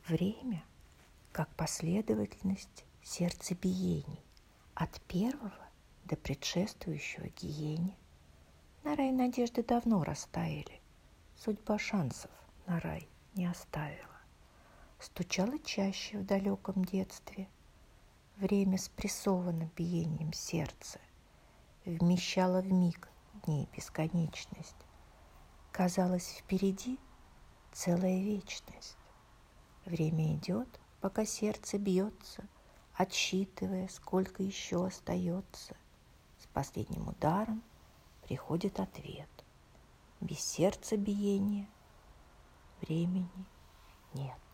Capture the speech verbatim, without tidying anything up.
Время как последовательность сердцебиений от первого до предшествующего гиене. На рай надежды давно растаяли, судьба шансов на рай не оставила. Стучало чаще в далеком детстве, время спрессовано биением сердца, вмещало вмиг дней бесконечность. Казалось, впереди целая вечность. Время идет, пока сердце бьется, отсчитывая, сколько еще остается. С последним ударом приходит ответ. Без сердца биения времени нет.